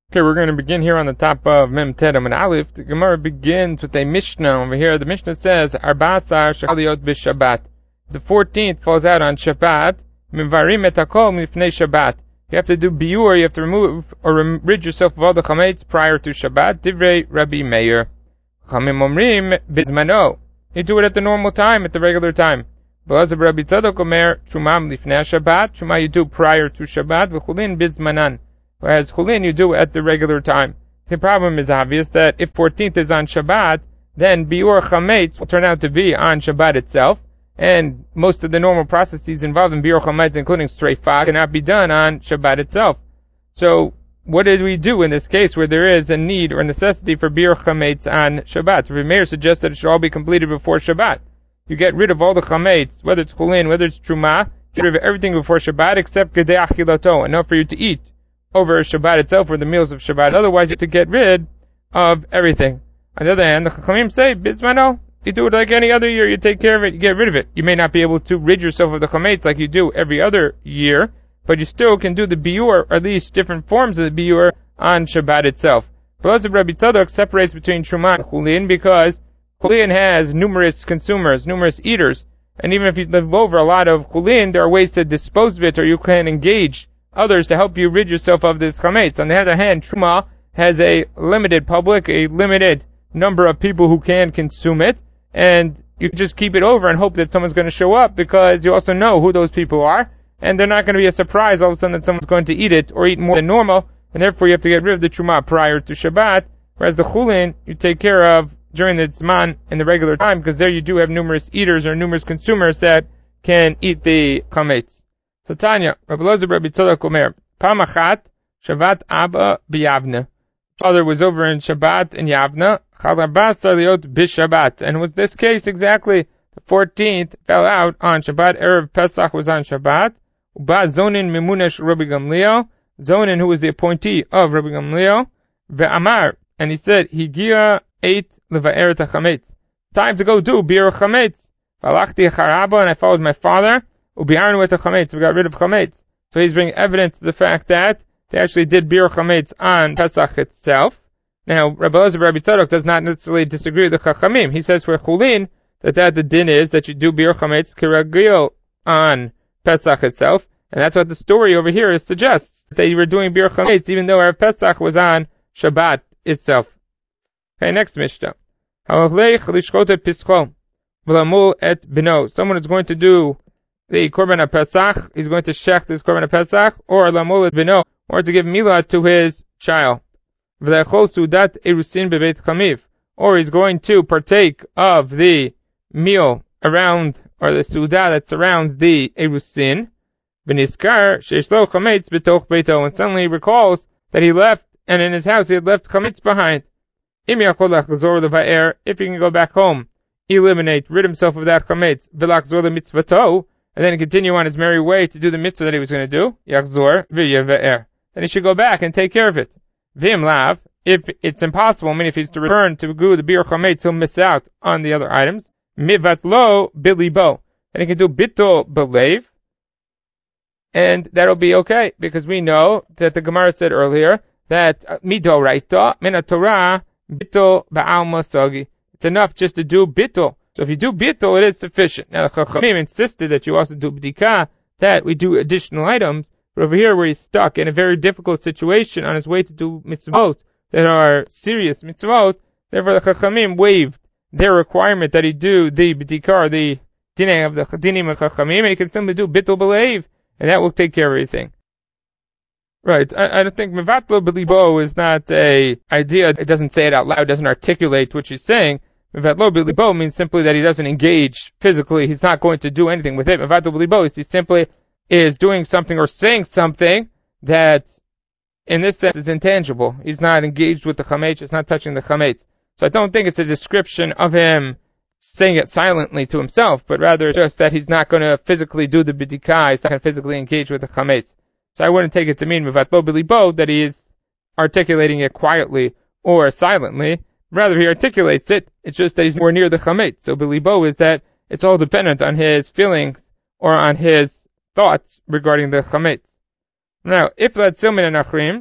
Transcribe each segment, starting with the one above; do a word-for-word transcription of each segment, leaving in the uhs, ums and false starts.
Okay, we're going to begin here on the top of Mem Tedem and Aleph. The Gemara begins with a Mishnah over here. The Mishnah says, Arba'asar Shaliot b'Shabbat. The fourteenth falls out on Shabbat. Mivarim et hakol mifnei Shabbat. You have to do biur, you have to remove or rid yourself of all the chametz prior to Shabbat. Divrei Rabbi Meir. Chamim omrim bizmano. You do it at the normal time, at the regular time. B'lazar Rabbi Tzadok omer Shumam lifnei Shabbat. Shuma you do prior to Shabbat. V'chulin bizmanan. Whereas chulin you do at the regular time. The problem is obvious that if fourteenth is on Shabbat, then biur chametz will turn out to be on Shabbat itself, and most of the normal processes involved in biur chametz, including streifa, cannot be done on Shabbat itself. So, what did we do in this case where there is a need or necessity for biur chametz on Shabbat? Rabbi Meir suggests that it should all be completed before Shabbat. You get rid of all the chametz, whether it's chulin, whether it's truma, get rid of everything before Shabbat except gedei achilato, enough for you to eat over Shabbat itself or the meals of Shabbat. Otherwise, you have to get rid of everything. On the other hand, the Chachamim say, Bismano, you do it like any other year, you take care of it, you get rid of it. You may not be able to rid yourself of the chametz like you do every other year, but you still can do the biur, or at least different forms of the biur, on Shabbat itself. B'lazar Rabbi Tzadok separates between Truma and Chulin because Chulin has numerous consumers, numerous eaters, and even if you live over a lot of Chulin, there are ways to dispose of it, or you can engage others to help you rid yourself of this chametz. On the other hand, Truma has a limited public, a limited number of people who can consume it, and you just keep it over and hope that someone's going to show up because you also know who those people are, and they're not going to be a surprise all of a sudden that someone's going to eat it or eat more than normal, and therefore you have to get rid of the Truma prior to Shabbat, whereas the Chulin you take care of during the Zman in the regular time because there you do have numerous eaters or numerous consumers that can eat the chametz. So Tanya, Rabbi Elazar Rabbi Tzadok Omer, Pam Achat, Shabbat Abba b'Yavna. Father was over in Shabbat in Yavna, Chal Arba'asar Liot b'Shabbat. And was this case exactly? The fourteenth fell out on Shabbat, Erev Pesach was on Shabbat, Uba Zonin Mimunesh Rabbi Gamliel, Zonin who was the appointee of Rabbi Gamliel, Ve'amar, and he said, Higia ate Leva'er Tachametz. Time to go do Bir Chametz. Valachti Charaba, and I followed my father, Ubiarnu et chametz, we got rid of chametz. So he's bringing evidence to the fact that they actually did bir chametz on Pesach itself. Now, Rabbi Elazar Rabbi Tzadok does not necessarily disagree with the Chachamim. He says for Chulin that that the din is that you do bir chametz kiragil on Pesach itself, and that's what the story over here suggests, that they were doing bir chametz even though our Pesach was on Shabbat itself. Okay, next Mishnah. Someone is going to do the Korban HaPesach, he's going to shech this Korban HaPesach, or Lamol Bino, or to give Milah to his child. V'lechol Sudat Erusin Bebeit Chamiv, or he's going to partake of the meal around, or the Sudah that surrounds the Erusin, V'niskar Sheishlo Chametz B'toch Beito, and suddenly he recalls that he left, and in his house he had left Chametz behind. Im Yachol Lachzor Leva'er, if he can go back home, eliminate, rid himself of that Chametz, V'lachzor Lemitzvato, and then continue on his merry way to do the mitzvah that he was going to do, Yachzor v'yeve'er. Then he should go back and take care of it. V'im lav, if it's impossible, I mean if he's to return to go the bir chametz, he'll miss out on the other items. Mivatlo bilibo. And he can do bittul belev, and that'll be okay, because we know that the Gemara said earlier that mido raita, min Torah, bittul ba'alma sogi. It's enough just to do bittul. So if you do bittul, it is sufficient. Now the Chachamim insisted that you also do b'dika, that we do additional items. But over here where he's stuck in a very difficult situation on his way to do mitzvot that are serious mitzvot, therefore the Chachamim waived their requirement that he do the b'dika, or the dinim of the dinim of Chachamim, and he can simply do bittul b'leiv, and that will take care of everything. Right, I, I don't think mevatlo b'libo is not a idea, it doesn't say it out loud, it doesn't articulate what she's saying. Mevatlo b'libo means simply that he doesn't engage physically. He's not going to do anything with it. Mevatlo b'libo is he simply is doing something or saying something that, in this sense, is intangible. He's not engaged with the chametz. He's not touching the chametz. So I don't think it's a description of him saying it silently to himself, but rather just that he's not going to physically do the b'dika. He's not going to physically engage with the chametz. So I wouldn't take it to mean mevatlo b'libo that he is articulating it quietly or silently. Rather, he articulates it. It's just that he's more near the chametz. So bilibo is that it's all dependent on his feelings or on his thoughts regarding the chametz. Now, if that's silmin and achrim,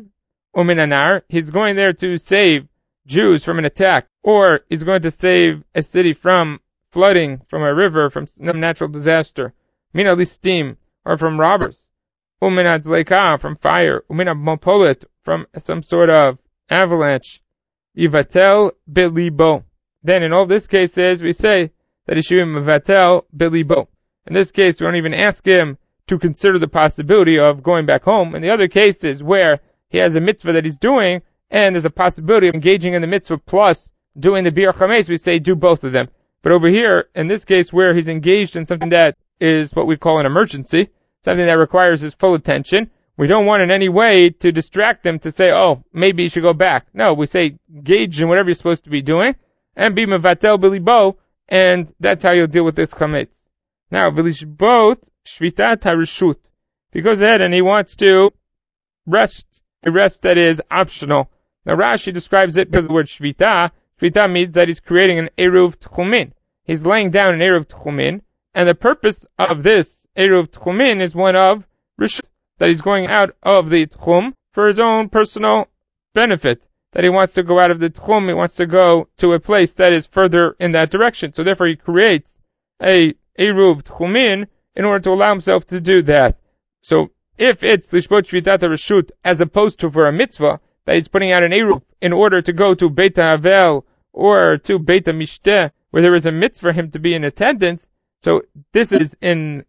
uminanar, he's going there to save Jews from an attack, or he's going to save a city from flooding, from a river, from some natural disaster, mina listim, or from robbers, umina dleika, from fire, umina mopolet, from some sort of avalanche, yivatel belibo. Then in all these cases, we say that he should be mevatel belibo. In this case, we don't even ask him to consider the possibility of going back home. In the other cases where he has a mitzvah that he's doing, and there's a possibility of engaging in the mitzvah plus doing the bir chametz, we say do both of them. But over here, in this case where he's engaged in something that is what we call an emergency, something that requires his full attention, we don't want in any way to distract him to say, oh, maybe you should go back. No, we say engage in whatever you're supposed to be doing, and be mevatel bilibo, and that's how you'll deal with this chametz. Now, v'lishbot shvitat harishut. He goes ahead and he wants to rest, a rest that is optional. Now, Rashi describes it because of the word shvita. Shvita means that he's creating an eruv tchumin. He's laying down an eruv tchumin, and the purpose of this eruv tchumin is one of rishut, that he's going out of the tchum for his own personal benefit, that he wants to go out of the tchum, he wants to go to a place that is further in that direction. So therefore he creates a eruv tchumin in order to allow himself to do that. So if it's lishbot shvitat reshut as opposed to for a mitzvah, that he's putting out an eruv in order to go to Beit HaHavel or to Beit HaMishteh, where there is a mitzvah for him to be in attendance, so this is in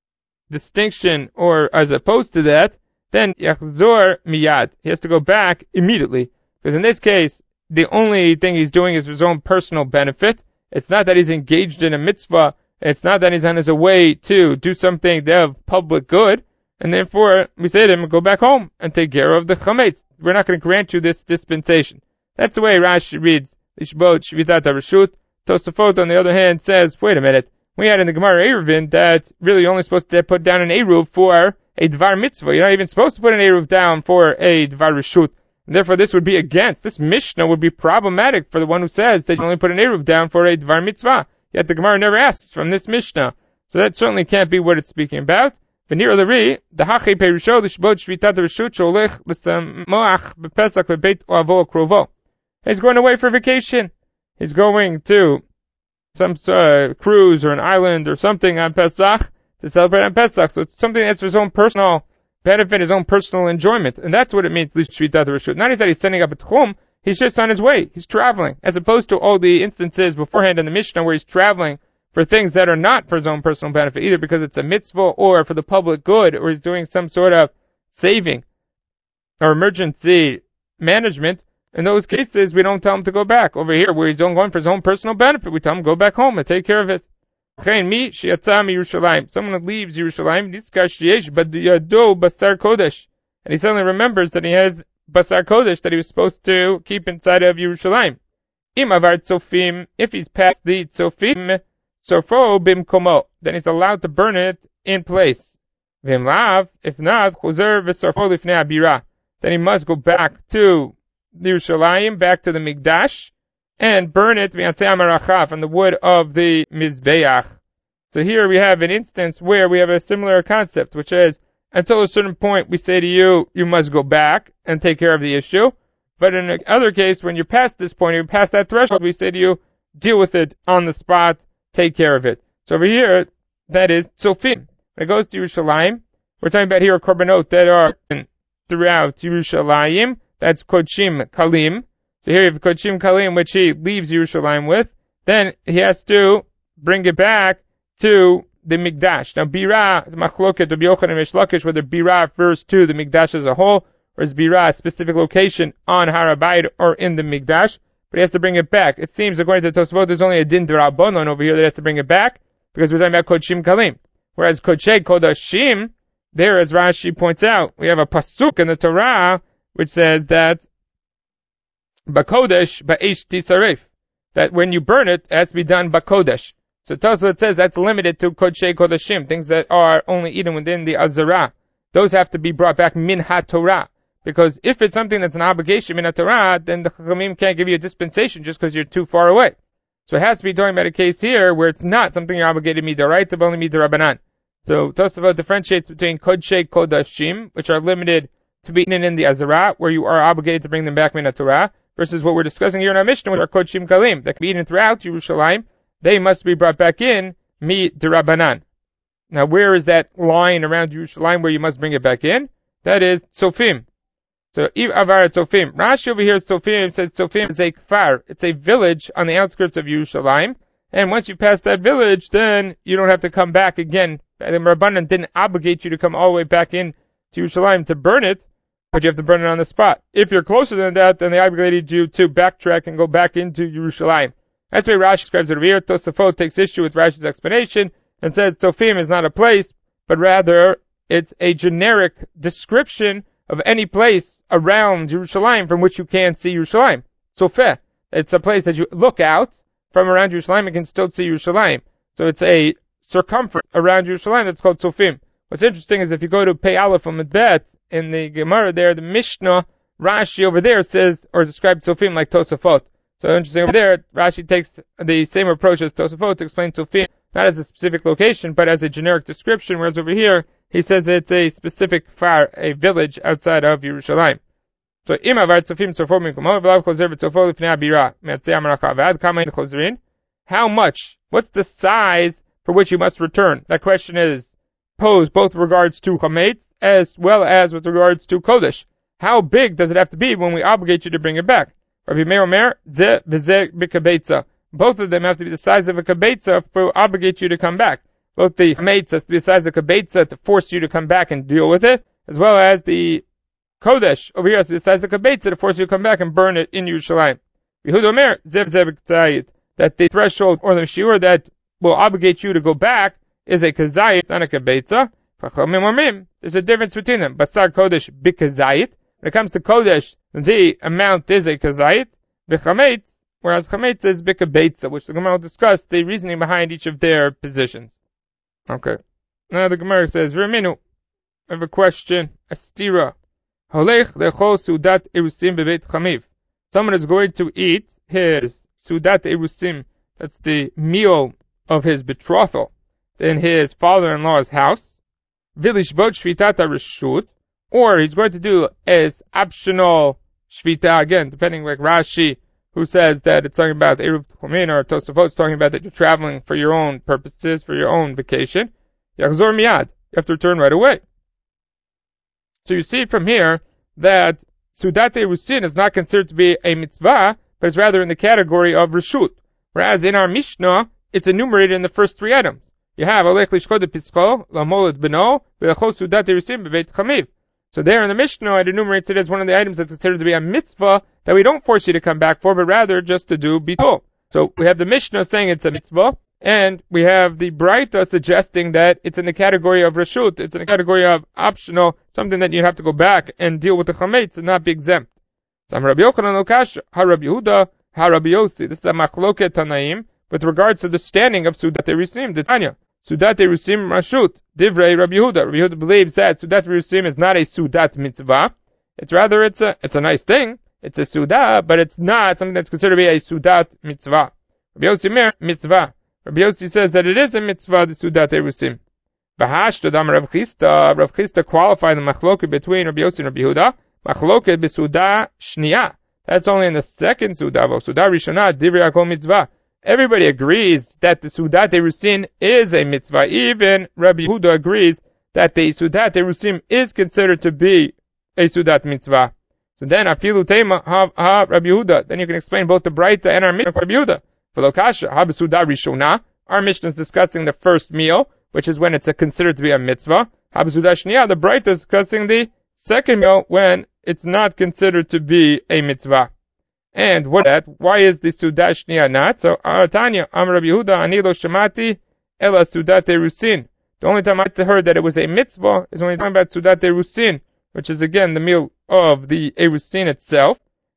distinction, or as opposed to that, then yachzor miyad. He has to go back immediately. Because in this case, the only thing he's doing is for his own personal benefit. It's not that he's engaged in a mitzvah. It's not that he's on his way to do something of public good. And therefore, we say to him, go back home and take care of the chametz. We're not going to grant you this dispensation. That's the way Rashi reads, Lishbot Shvitat HaReshut. Tosafot, on the other hand, says, wait a minute. We had in the Gemara Eruvin that really you're only supposed to put down an eruv for a dvar mitzvah. You're not even supposed to put an eruv down for a dvar reshut. And therefore, this would be against, this Mishnah would be problematic for the one who says that you only put an eruv down for a dvar mitzvah. Yet the Gemara never asks from this Mishnah. So that certainly can't be what it's speaking about. V'nir l'ri, the hachi perusho l'shbot shvitat reshut sholech l'samoach b'pesach b'beit oavo krovo. He's going away for vacation. He's going to some uh, cruise or an island or something on Pesach to celebrate on Pesach. So it's something that's for his own personal benefit, his own personal enjoyment. And that's what it means, Shvitat Reshut. Not that he's sending up a tchum, he's just on his way. He's traveling. As opposed to all the instances beforehand in the Mishnah where he's traveling for things that are not for his own personal benefit, either because it's a mitzvah or for the public good, or he's doing some sort of saving or emergency management. In those cases, we don't tell him to go back. Over here, where he's going for his own personal benefit, we tell him go back home and take care of it. Someone that leaves Yerushalayim, and he suddenly remembers that he has basar kodesh that he was supposed to keep inside of Yerushalayim. If he's past the tzofim, sorfo bimkomo, then he's allowed to burn it in place. If not, then he must go back to Yerushalayim, back to the Mikdash, and burn it from the wood of the Mizbeach. So here we have an instance where we have a similar concept, which is, until a certain point we say to you, you must go back and take care of the issue. But in another case, when you're past this point, you're past that threshold, we say to you, deal with it on the spot, take care of it. So over here, that is Tzofim. When it goes to Yerushalayim, we're talking about here korbanot that are throughout Yerushalayim. That's Kodshim Kalim. So here you have Kodshim Kalim, which he leaves Yerushalayim with. Then he has to bring it back to the Mikdash. Now, Birah is Machloket of Yochanan and Reish Lakish, whether Birah refers to the Mikdash as a whole, or is Birah a specific location on Har HaBayit or in the Mikdash. But he has to bring it back. It seems, according to Tosafot, there's only a din d'Rabbanan over here that has to bring it back, because we're talking about Kodshim Kalim. Whereas Kodshei Kodashim, there, as Rashi points out, we have a pasuk in the Torah which says that Bakodesh Ba'esh Tisaref, that when you burn it, it has to be done Bakodesh. So Tosafot says that's limited to Kodshei Kodashim, things that are only eaten within the Azara. Those have to be brought back Min HaTorah. Because if it's something that's an obligation Min HaTorah, then the Chachamim can't give you a dispensation just because you're too far away. So it has to be talking about a case here where it's not something you're obligated Midoraita, but only Midorabanan. So Tosafot differentiates between Kodshei Kodashim, which are limited to be eaten in the Azara, where you are obligated to bring them back Min Torah, versus what we're discussing here in our Mishnah, which are Kodshim Kalim, that can be eaten throughout Yerushalayim. They must be brought back in, Mi Derabanan. Now, where is that line around Yerushalayim where you must bring it back in? That is Tzofim. So, Iv Avar Tzofim. Rashi over here, Tzofim, says Tzofim is a kfar. It's a village on the outskirts of Yerushalayim. And once you pass that village, then you don't have to come back again. The Rabbanan didn't obligate you to come all the way back in to Yerushalayim to burn it, but you have to burn it on the spot. If you're closer than that, then they obligated you to backtrack and go back into Yerushalayim. That's why Rashi describes it over here. Tosafot takes issue with Rashi's explanation and says Tzofim is not a place, but rather it's a generic description of any place around Yerushalayim from which you can see Yerushalayim. Tzofeh. It's a place that you look out from around Yerushalayim and can still see Yerushalayim. So it's a circumference around Yerushalayim that's called Tzofim. What's interesting is if you go to Pei Aleph on Bet in the Gemara there, the Mishnah, Rashi over there says, or describes Tzofim like Tosafot. So interesting over there, Rashi takes the same approach as Tosafot to explain Tzofim, not as a specific location, but as a generic description, whereas over here, he says it's a specific far, a village outside of Yerushalayim. So, how much? What's the size for which you must return? That question is posed both with regards to chametz as well as with regards to kodesh. How big does it have to be when we obligate you to bring it back? Rabbi Meir Omer, ze v'ze b'kabetza. Both of them have to be the size of a kabetza to obligate you to come back. Both the chametz has to be the size of a kabetza to force you to come back and deal with it, as well as the kodesh over here has to be the size of a kabetza to force you to come back and burn it in Yerushalayim. Yehud Omer, ze v'ze b'kzayit. That the threshold or the shiur that will obligate you to go back is a kazayit, not a kabetza. There's a difference between them. Basar kodesh b'kazayit. When it comes to kodesh, the amount is a kazayit. B'chametz, whereas chametz is b'kabetza, which the Gemara will discuss the reasoning behind each of their positions. Okay. Now the Gemara says, V'raminu, I have a question, a stira. Holech lechol sudat erusim bebeit chamiv. Someone is going to eat his sudat erusim, that's the meal of his betrothal, in his father-in-law's house. Vilishbot shvitata reshut, or he's going to do as optional shvita, again, depending like Rashi, who says that it's talking about Eruv Tchumin, or Tosafot talking about that you're traveling for your own purposes, for your own vacation. Yachzor miyad, you have to return right away. So you see from here that Sudat Erusin is not considered to be a mitzvah, but it's rather in the category of reshut. Whereas in our Mishnah, it's enumerated in the first three items. You have Alech lishchod pischo, lamoled beno, v'lechol Sudat Erusin bebeit chamiv. So there in the Mishnah, it enumerates it as one of the items that's considered to be a mitzvah that we don't force you to come back for, but rather just to do bitul. So we have the Mishnah saying it's a mitzvah, and we have the Braita suggesting that it's in the category of reshut, it's in the category of optional, something that you have to go back and deal with the chametz and not be exempt. Some Rabbi Yochanan Lokash, Ha Rabbi Yehuda, Ha Rabbi Yossi. This is a machloket Tanaim with regards to the standing of Sudat Erusim, the Tanya. Sudat Erusim Rashut, Divrei Rabbi Yehuda. Rabbi Yehuda believes that Sudat Erusim is not a Sudat mitzvah. It's rather, it's a, it's a nice thing. It's a Sudah, but it's not something that's considered to be a Sudat mitzvah. Rabbi Yossi Mer, mitzvah. Rabbi Yossi says that it is a mitzvah, the Sudat Erusim. V'hashta dam Rav Chisda. Rav Chisda qualified the machloket between Rabbi Yossi and Rabbi Yehuda. Machloket b'Sudah shniya. That's only in the second Sudah. Sudah Rishonah, Divrei Akol mitzvah. Everybody agrees that the Sudat Erusin is a mitzvah. Even Rabbi Yehuda agrees that the Sudat Erusim is considered to be a Sudat mitzvah. So then, afilu tema ha, ha Rabbi Yehuda. Then you can explain both the Braita and our Mishnah for Rabbi Yehuda. For Lokasha, ha b'Sudah Rishonah. Our Mishnah is discussing the first meal, which is when it's a, considered to be a mitzvah. Ha b'Sudah Shniya. The Braita is discussing the second meal when it's not considered to be a mitzvah. And what that? Why is the Sudah Shniya not? So, Aratanya, Am Rabbi Yehuda, Ani lo Shemati, Ela Sudat Erusin. The only time I heard that it was a mitzvah is when we're talking about Sudat Erusin, which is again the meal of the Erusin itself.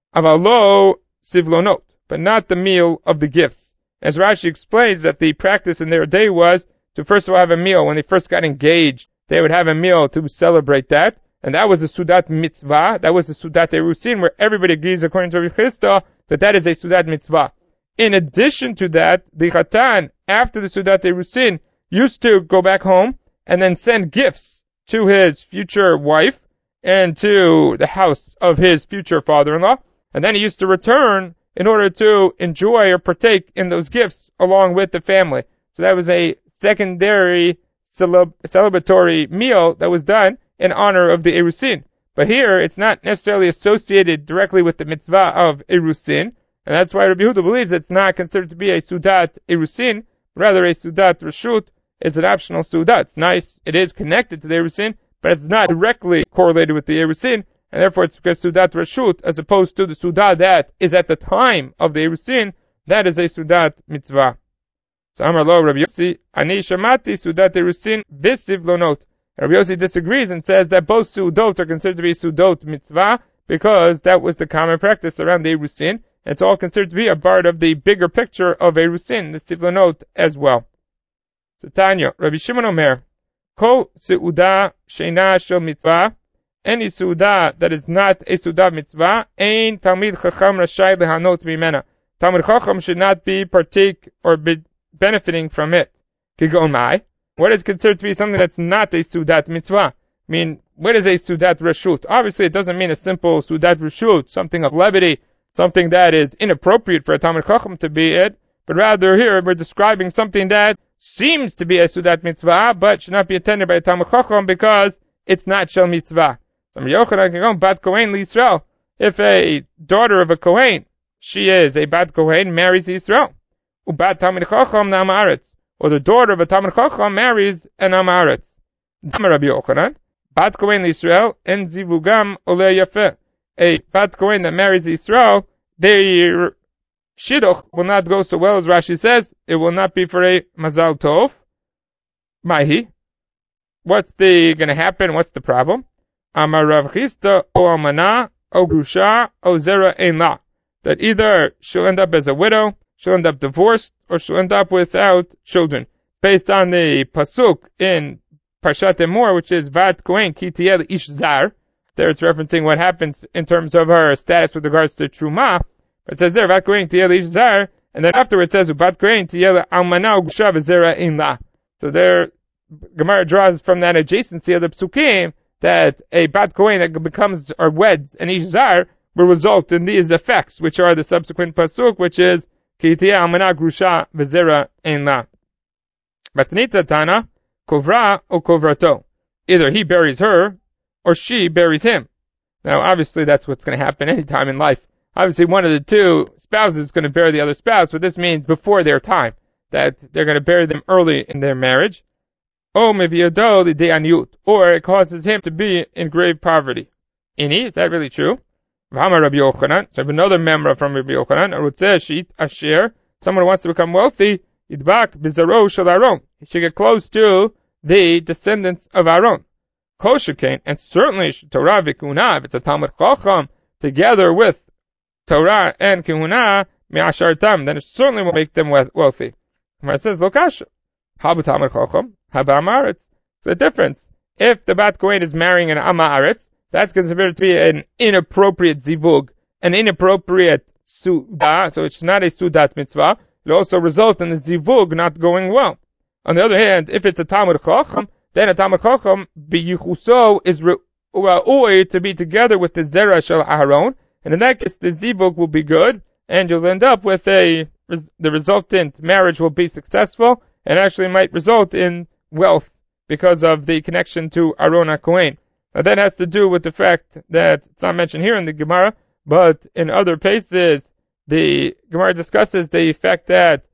Avalo Sivlonot, but not the meal of the gifts. As Rashi explains that the practice in their day was to first of all have a meal. When they first got engaged, they would have a meal to celebrate that. And that was the Sudat mitzvah. That was the Sudat Erusin, where everybody agrees, according to Rabbi Chisda, that that is a Sudat mitzvah. In addition to that, the Chatan, after the Sudat Erusin, used to go back home and then send gifts to his future wife. into the house of his future father-in-law, and then he used to return in order to enjoy or partake in those gifts along with the family. So that was a secondary celeb- celebratory meal that was done in honor of the Erusin. But here, it's not necessarily associated directly with the mitzvah of Erusin, and that's why Rabbi Yehuda believes it's not considered to be a Sudat Erusin, but rather a Sudat Rashut. It's an optional Sudat. It's nice. It is connected to the Erusin, but it's not directly correlated with the Erusin, and therefore it's because Sudat Rashut, as opposed to the Sudat that is at the time of the Erusin, that is a Sudat Mitzvah. So Amar Lo Rabbi Yossi, Ani Shamati Sudat Erusin Visiv Lonot. Rabbi Yossi disagrees and says that both Sudot are considered to be Sudot Mitzvah, because that was the common practice around the Erusin. It's all considered to be a part of the bigger picture of Erusin, the Sivlonot as well. So Tanya, Rabbi Shimon Omer, Kol Seuda Sheina Shel Mitzvah, any Seuda that is not a Seuda Mitzvah, Ein Talmid Chacham Rashai Lehanot Mimena. Talmid Chacham should not be partake or be benefiting from it. Kigon Mai. What is considered to be something that's not a Sudat Mitzvah? I mean, what is a Sudat Rashut? Obviously, it doesn't mean a simple Sudat Rashut, something of levity, something that is inappropriate for a Talmid Chacham to be it, but rather here we're describing something that seems to be a Sudat Mitzvah, but should not be attended by a Talmid Chacham because it's not Shel Mitzvah. If a daughter of a Kohen, she is a Bat Kohen, marries Yisrael, Ubat Talmid Chacham Nam Haaretz, or the daughter of a Talmid Chacham marries an Am Haaretz. Dama Rabbi Yochanan, Bat Kohen Yisrael, en zivugam ole yafeh. A Bat Kohen that marries Yisrael, their shidduch will not go so well as Rashi says. It will not be for a Mazal Tov. Mahi. What's the going to happen? What's the problem? Amar Rav Chisda o Almana o Grusha o Zera Ein La. That either she'll end up as a widow, she'll end up divorced, or she'll end up without children. Based on the pasuk in Parshat Emor, which is Vat Kohen ki tiel ish zar. There it's referencing what happens in terms of her status with regards to Truma. But it says there, Vat Kohen tiel ish zar, and then afterwards it says, Vat Kohen tiel almana u'gusha v'zera in la. So there, Gemara draws from that adjacency of the psukim that a Bat Kohen that becomes or weds an ish zar will result in these effects, which are the subsequent pasuk, which is ki tiel almana grusha v'zera in la. Batnita Tana, Kovra or Kovrato. Either he buries her, or she buries him. Now, obviously, that's what's going to happen anytime in life. Obviously, one of the two spouses is going to bury the other spouse, but this means before their time, that they're going to bury them early in their marriage. Or it causes him to be in grave poverty. Ini, is that really true? Rabbi Yochanan, so I have another memra from Rabbi Yochanan, Arutzeh Asher, someone who wants to become wealthy, Yidbak Bizaro Shel Aaron. He should get close to the descendants of Aaron. Koshekain, and certainly Torah v'Kehuna, if it's a Talmid Chacham, together with Torah and Kehuna, mi'ashartam, then it certainly will make them wealthy. It says, Lokasha. How about Talmid Chacham? How about Am Haaretz? It's a difference. If the Bat Kohen is marrying an Am Haaretz, that's considered to be an inappropriate zivug, an inappropriate suda, so it's not a sudat mitzvah. It'll also result in the zivug not going well. On the other hand, if it's a Talmid Chacham, then a Talmid Chacham biyichuso is ra'oi to be together with the zera shel Aaron, and in that case the zivug will be good, and you'll end up with a the resultant marriage will be successful, and actually might result in wealth because of the connection to Aaron HaKohen. Now that has to do with the fact that it's not mentioned here in the Gemara, but in other places the Gemara discusses the fact that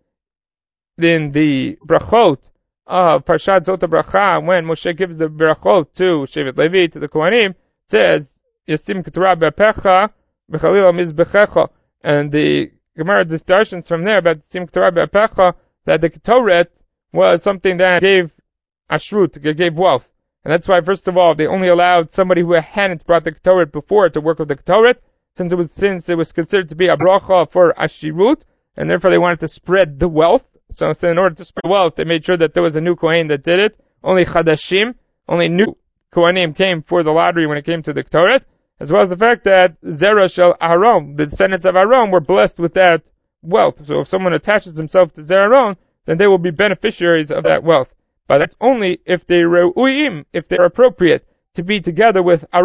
in the brachot of Parshat Zot HaBracha, when Moshe gives the brachot to Shevet Levi, to the Kohanim, it says, Yasim Keturah Be'apecha, B'chalil Mizbechecha. And the Gemara discussions from there about Yasim Keturah Be'apecha, that the Ketoret was something that gave ashrut, gave wealth. And that's why, first of all, they only allowed somebody who hadn't brought the Ketoret before to work with the Ketoret, since it was, since it was considered to be a bracha for ashirut, and therefore they wanted to spread the wealth. So, so in order to spread wealth, they made sure that there was a new Kohen that did it. Only Chadashim, only new Kohanim came for the lottery when it came to the Ketoret, as well as the fact that Zera Shel Aaron, the descendants of Aaron, were blessed with that wealth. So if someone attaches himself to Zera Aaron, then they will be beneficiaries of that wealth. But that's only if they're re'uim, if they're appropriate to be together with Aaron.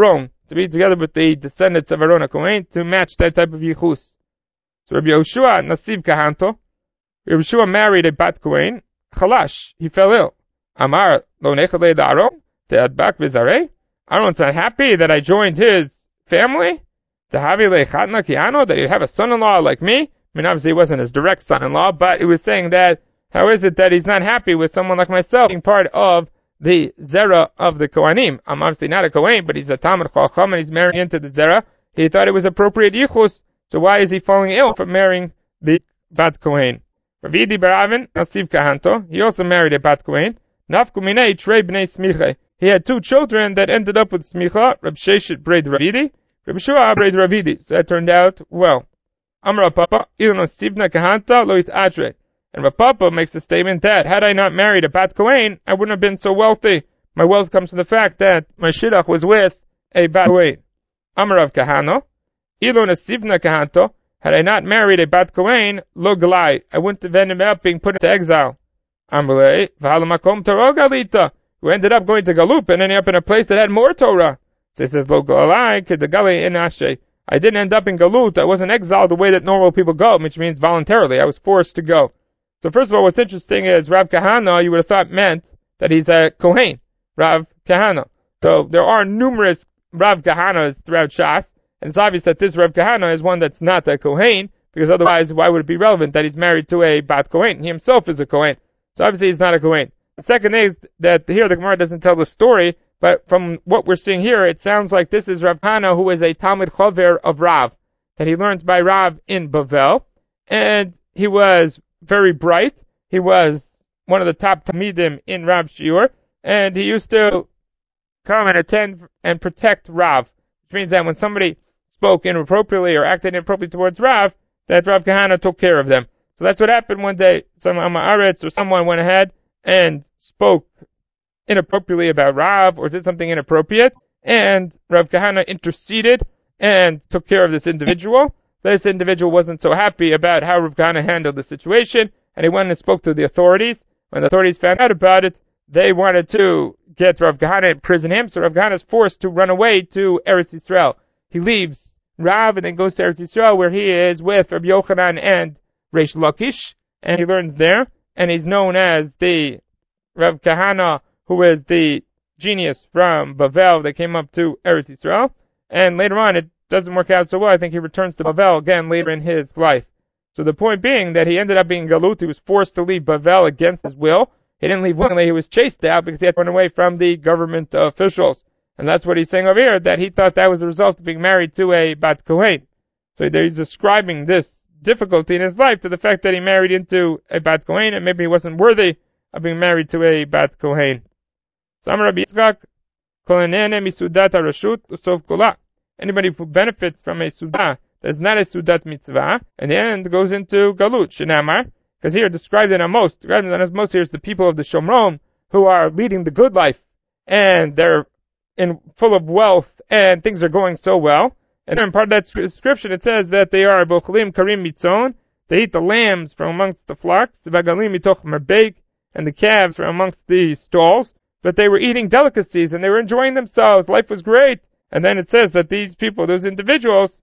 to be together with the descendants of Aaron HaKohen to match that type of yichus. So Rabbi Yoshua Nasiv Kahanto, Rabbi Yoshua married a Bat Kohen, Chalash, he fell ill. Amar lo nechale Aaron, te'adbak v'zarei. Aaron's not happy that I joined his family. Tehavi le'chatna kiano, that he'd have a son-in-law like me. I mean, obviously he wasn't his direct son-in-law, but he was saying that, how is it that he's not happy with someone like myself being part of the Zera of the Kohanim? I'm obviously not a Kohen, but he's a Talmid Chacham and he's marrying into the Zera. He thought it was appropriate yichus, so why is he falling ill from marrying the Bat Kohen? Ravidi Baravin, Nasiv Kahanto, he also married a Bat Kohen. Nafku minei trei bnei smicha. He had two children that ended up with smicha, Reb Sheshet braid Ravidi, Reb Shua braid Ravidi. So that turned out well. Amar Papa, Ilno Sivna Kahanta lo itatre. And Rav Papa makes the statement that had I not married a Bat Kohen, I wouldn't have been so wealthy. My wealth comes from the fact that my shidduch was with a Bat Kohen. Amar Rav Kahano, Ilo Nasivna Kahanto, had I not married a Bat Kohen, lo galai, I wouldn't have ended up being put into exile. Amrei, v'halamakom Torah galita, who ended up going to Galup and ending up in a place that had more Torah. So he says, lo galai, kedagali in Ashe. I didn't end up in Galut, I wasn't exiled the way that normal people go, which means voluntarily, I was forced to go. So first of all, what's interesting is Rav Kahana, you would have thought meant that he's a Kohen, Rav Kahana. So there are numerous Rav Kahanas throughout Shas, and it's obvious that this Rav Kahana is one that's not a Kohen, because otherwise why would it be relevant that he's married to a Bat Kohen? He himself is a Kohen. So obviously he's not a Kohen. The second is that here the Gemara doesn't tell the story, but from what we're seeing here, it sounds like this is Rav Kahana, who is a Talmid Chover of Rav, that he learned by Rav in Bavel, and he was very bright. He was one of the top Talmidim in Rav Shiur, and he used to come and attend and protect Rav, which means that when somebody spoke inappropriately or acted inappropriately towards Rav, that Rav Kahana took care of them. So that's what happened one day. Some Amaretz or someone went ahead and spoke inappropriately about Rav or did something inappropriate, and Rav Kahana interceded and took care of this individual. This individual wasn't so happy about how Rav Kahana handled the situation, and he went and spoke to the authorities. When the authorities found out about it, they wanted to get Rav Kahana and imprison him, so Rav Kahana is forced to run away to Eretz Yisrael. He leaves Rav and then goes to Eretz Yisrael, where he is with Rabbi Yochanan and Reish Lakish, and he learns there, and he's known as the Rav Kahana, who is the genius from Bavel that came up to Eretz Yisrael, and later on it doesn't work out so well. I think he returns to Bavel again later in his life. So the point being that he ended up being Galut. He was forced to leave Bavel against his will. He didn't leave willingly. He was chased out because he had to run away from the government officials. And that's what he's saying over here, that he thought that was the result of being married to a Bat Kohen. So he's describing this difficulty in his life to the fact that he married into a Bat Kohen, and maybe he wasn't worthy of being married to a Bat Kohen. Samar Rabbi Yitzchak, Kol haneheh misudat harashut usof kola. Anybody who benefits from a sudah that is not a sudat mitzvah, and the end goes into galut, shenamar, because here described in Amos, described in Amos here is the people of the Shomron who are leading the good life, and they're in full of wealth, and things are going so well. And in part of that description it says that they are bochlim karim mitzon, they eat the lambs from amongst the flocks, vagalim mitoch merbeik, and the calves from amongst the stalls, but they were eating delicacies and they were enjoying themselves, life was great. And then it says that these people, those individuals,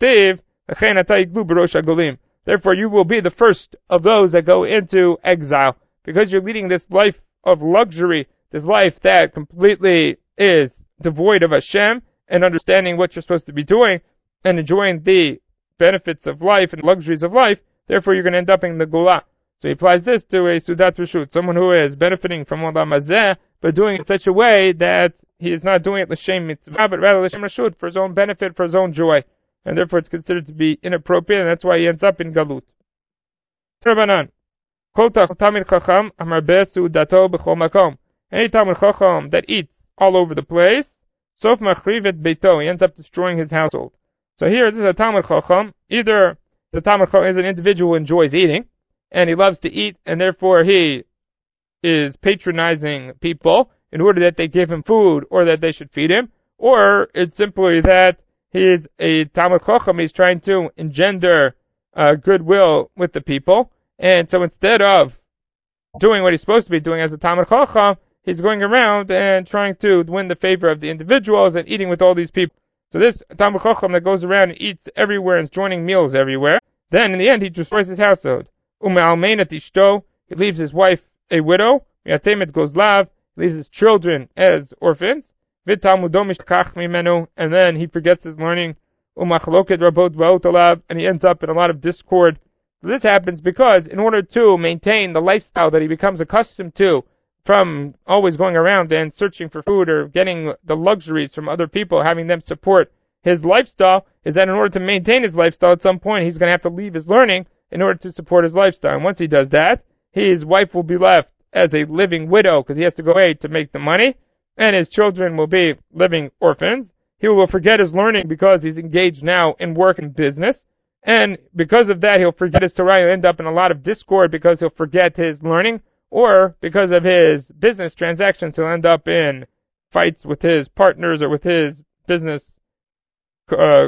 therefore you will be the first of those that go into exile, because you're leading this life of luxury, this life that completely is devoid of Hashem and understanding what you're supposed to be doing and enjoying the benefits of life and luxuries of life. Therefore you're going to end up in the Gula. So he applies this to a Sudat Rishut, someone who is benefiting from Olam Hazeh, but doing it in such a way that he is not doing it l'shem mitzvah, but rather l'shem rashut, for his own benefit, for his own joy. And therefore it's considered to be inappropriate, and that's why he ends up in Galut. Rabbanan, Kol Talmid Chacham amarbeh sudato b'chol makom. Any Talmid Chacham that eats all over the place, sof machriv et beito, he ends up destroying his household. So here this is a Talmid Chacham. Either the Talmid Chacham is an individual who enjoys eating, and he loves to eat, and therefore he is patronizing people in order that they give him food or that they should feed him, or it's simply that he is a Talmid Chacham, he's trying to engender uh, goodwill with the people, and so instead of doing what he's supposed to be doing as a Talmid Chacham, he's going around and trying to win the favor of the individuals and eating with all these people. So this Talmid Chacham that goes around and eats everywhere and is joining meals everywhere, then in the end he destroys his household. Ume'almeinat ishto, he leaves his wife a widow. Mi'atemet gozlav, he leaves his children as orphans. V'talmudo mishkach mimenu, and then he forgets his learning. Umachloket rabot v'otalav, and he ends up in a lot of discord. This happens because in order to maintain the lifestyle that he becomes accustomed to from always going around and searching for food or getting the luxuries from other people, having them support his lifestyle, is that in order to maintain his lifestyle at some point he's going to have to leave his learning in order to support his lifestyle. And once he does that, his wife will be left as a living widow because he has to go away to make the money, and his children will be living orphans. He will forget his learning because he's engaged now in work and business. And because of that, he'll forget his Torah. He'll end up in a lot of discord because he'll forget his learning, or because of his business transactions, he'll end up in fights with his partners or with his business uh,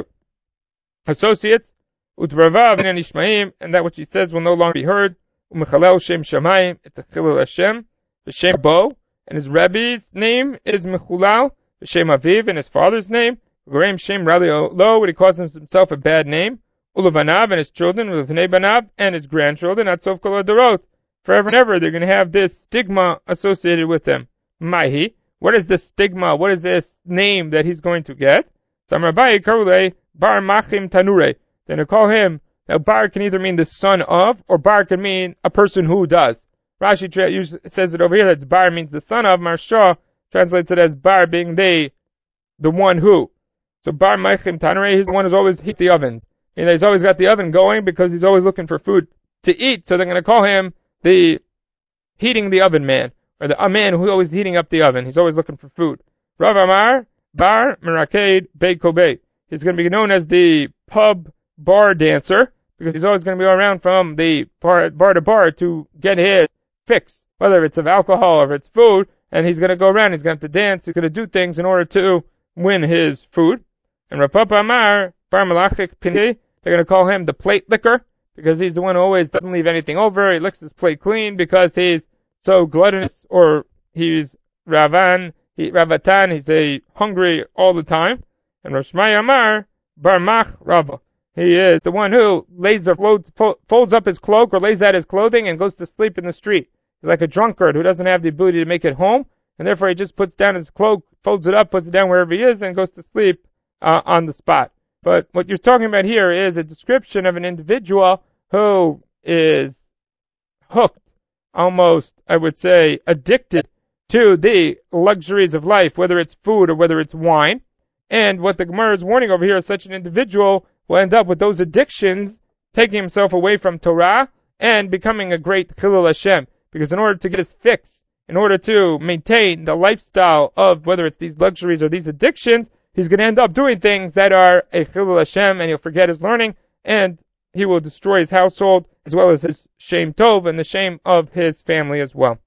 associates. Utravav and Ishmaim, and that which he says will no longer be heard. Umechalel Shem Shamayim, it's a Chilul Hashem. Shem Bo, and his Rebbe's name is Mechulal. Shem Aviv, and his father's name. Gorem Shem Rali Lo, what he calls himself a bad name. Ulavanav, and his children, Ulavnei Banav, and his grandchildren, Atzov Kol Adorot. Forever and ever, they're going to have this stigma associated with them. Mahi, what is this stigma? What is this name that he's going to get? Samrabai Karule Bar Machim Tanure. Then they call him, now Bar can either mean the son of, or Bar can mean a person who does. Rashi tra- usually says it over here that Bar means the son of. Marsha translates it as Bar being the, the one who. So Bar Machim Tanure, he's the one who's always heat the oven. And he's always got the oven going because he's always looking for food to eat. So they're going to call him the heating the oven man, or the a man who always heating up the oven. He's always looking for food. Rav Amar Bar Meraked Beit Kobe. He's going to be known as the pub bar dancer because he's always going to be around from the bar, bar to bar to get his fix, whether it's of alcohol or if it's food. And he's going to go around. He's going to have to dance. He's going to do things in order to win his food. And Rav Papa Amar Bar Malachik Pindi. They're going to call him the plate licker because he's the one who always doesn't leave anything over. He licks his plate clean because he's so gluttonous, or he's Ravan, he, Ravatan, he's a hungry all the time. And Rosh Shmai Amar Bar Mach Rava. He is the one who lays or folds, folds up his cloak or lays out his clothing and goes to sleep in the street. He's like a drunkard who doesn't have the ability to make it home, and therefore he just puts down his cloak, folds it up, puts it down wherever he is, and goes to sleep uh, on the spot. But what you're talking about here is a description of an individual who is hooked, almost, I would say, addicted to the luxuries of life, whether it's food or whether it's wine. And what the Gemara is warning over here is such an individual will end up with those addictions, taking himself away from Torah and becoming a great Chilul Hashem. Because in order to get his fix, in order to maintain the lifestyle of whether it's these luxuries or these addictions, he's going to end up doing things that are a Chilul Hashem, and he'll forget his learning, and he will destroy his household, as well as his Shem Tov, and the shame of his family as well.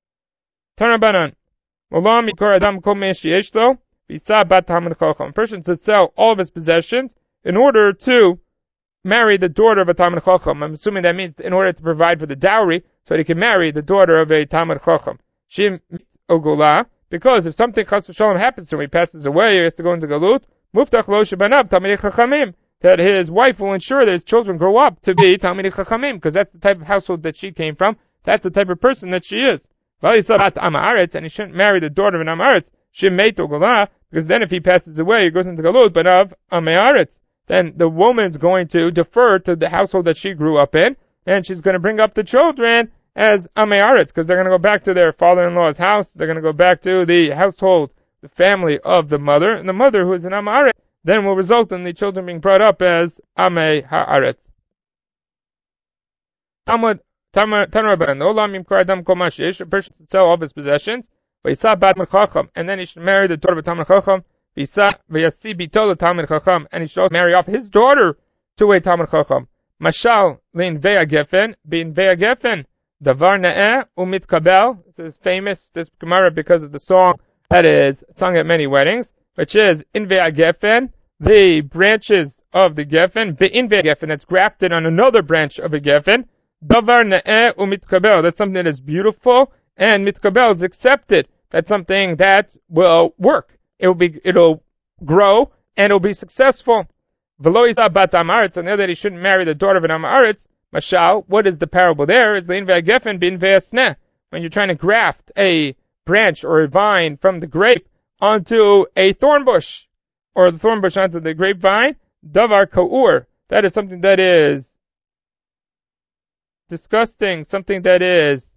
Tanabanan. A person should sell all of his possessions in order to marry the daughter of a Talmid Chacham. I'm assuming that means in order to provide for the dowry, so that he can marry the daughter of a Talmid Chacham. Shim Ogola. Because if something chas v'shalom happens to him, he passes away, he has to go into Galut, muftach lo shebanav Talmidei Chachamim, that his wife will ensure that his children grow up to be Talmidei Chachamim, because that's the type of household that she came from, that's the type of person that she is. And he shouldn't marry the daughter of an Am Haaretz, Shimmeito Golah, because then if he passes away, he goes into Galut, banav Am Haaretz, then the woman's going to defer to the household that she grew up in, and she's going to bring up the children as Amei Haaretz, because they're going to go back to their father-in-law's house, they're going to go back to the household, the family of the mother, and the mother, who is an Amei Haaretz, then will result in the children being brought up as Amei Haaretz. Talmud, Tanraban, Olam Yimkar Adam Kol Ma Sheyesh, a person should sell all of his possessions, V'yisa bat Talmid Chacham, and then he should marry the daughter of a Talmid Chacham, V'yisa V'yasi Bito le Talmid Chacham, and he should also marry off his daughter to a Talmid Chacham. Mashal Lein Ve'a Gefen, Bein Ve'a Gefen, Davar Na'eh Umitkabel. This is famous, this Gemara, because of the song that is sung at many weddings, which is In Ve'a Gefen, the branches of the Gefen, Be'in Ve'a Gefen, that's grafted on another branch of a Gefen. Davar Na'eh Umitkabel, that's something that is beautiful, and Mitkabel is accepted. That's something that will work. It will be, it'll grow, and it'll be successful. V'lo yisa bat amaretz, on the other hand, he shouldn't marry the daughter of an amaretz. Mashal, what is the parable there? Is lein ve'agefen bin ve'asneh. When you're trying to graft a branch or a vine from the grape onto a thorn bush, or the thorn bush onto the grapevine, davar ka'ur. That is something that is disgusting, something that is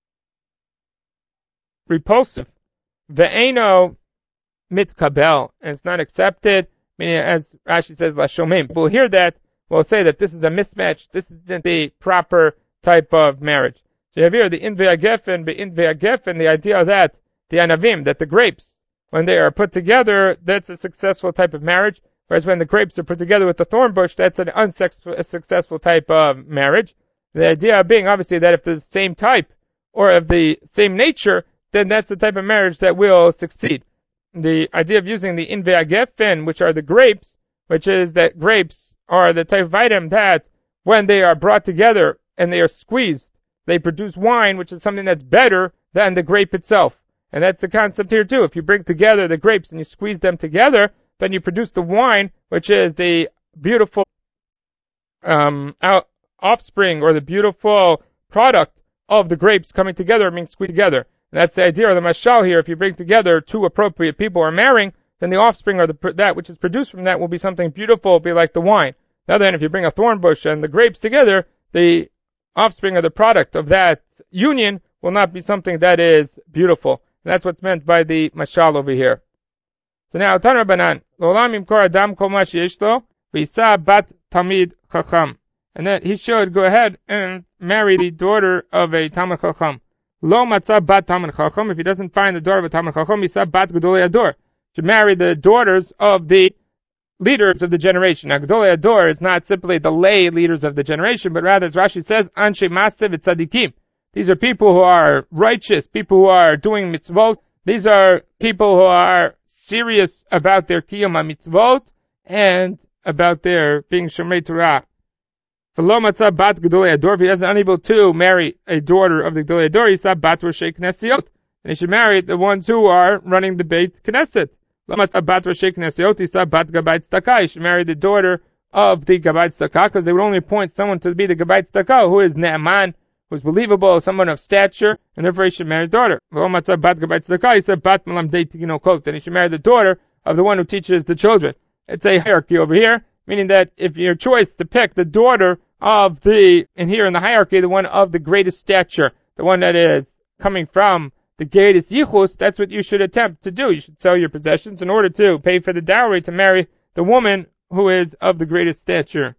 repulsive. Ve'eno mitkabel, and it's not accepted, meaning as Rashi says, lashomim. We'll hear that, we'll say that this is a mismatch, this isn't the proper type of marriage. So you have here the inve agefen, be inve agefen, the idea that the anavim, that the grapes, when they are put together, that's a successful type of marriage, whereas when the grapes are put together with the thorn bush, that's an unsuccessful type of marriage. The idea being, obviously, that if the same type, or of the same nature, then that's the type of marriage that will succeed. The idea of using the inve agefen, which are the grapes, which is that grapes are the type of item that, when they are brought together and they are squeezed, they produce wine, which is something that's better than the grape itself. And that's the concept here too. If you bring together the grapes and you squeeze them together, then you produce the wine, which is the beautiful um, out, offspring or the beautiful product of the grapes coming together, being squeezed together. And that's the idea of the mashal here. If you bring together two appropriate people who are marrying, then the offspring or the that which is produced from that will be something beautiful, be like the wine. Now then, if you bring a thorn bush and the grapes together, the offspring or the product of that union will not be something that is beautiful. And that's what's meant by the mashal over here. So now, Tana Banan, L'olam yimkor adam kol ma sheyesh lo, v'yisa bat tamid chacham. And that he should go ahead and marry the daughter of a Talmid Chacham. Lo matzah bat Talmid Chacham, if he doesn't find the daughter of a Talmid Chacham, yisa bat Gedolei Ador. Should marry the daughters of the leaders of the generation. Now, Gedolei Ador is not simply the lay leaders of the generation, but rather, as Rashi says, Anshe Masev Tzadikim. These are people who are righteous, people who are doing mitzvot. These are people who are serious about their kiyum mitzvot and about their being Shomrei Torah. If he is unable to marry a daughter of the Gedolei Ador, he said bat Roshei Knesiot. And he should marry the ones who are running the Beit Knesset. Bat Roshei Knesiot, he said bat Gabbai Tzedakah. He should marry the daughter of the Gabbai Tzedakah, because they would only appoint someone to be the Gabbai Tzedakah who is Ne'aman, who is believable, someone of stature, and therefore he should marry his daughter. Bat Gabbai Tzedakah, he said bat Malamdei Tiginokot. And he should marry the daughter of the one who teaches the children. It's a hierarchy over here, meaning that if your choice to pick the daughter of the, and here in the hierarchy, the one of the greatest stature, the one that is coming from the greatest yichus, that's what you should attempt to do. You should sell your possessions in order to pay for the dowry to marry the woman who is of the greatest stature.